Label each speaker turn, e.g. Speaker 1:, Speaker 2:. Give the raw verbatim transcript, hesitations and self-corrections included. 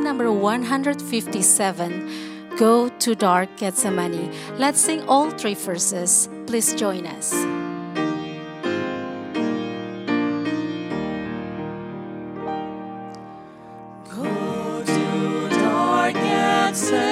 Speaker 1: hymn number one fifty-seven, Go to Dark Gethsemane. Let's sing all three verses. Please join us.
Speaker 2: Go to dark Gethsemane.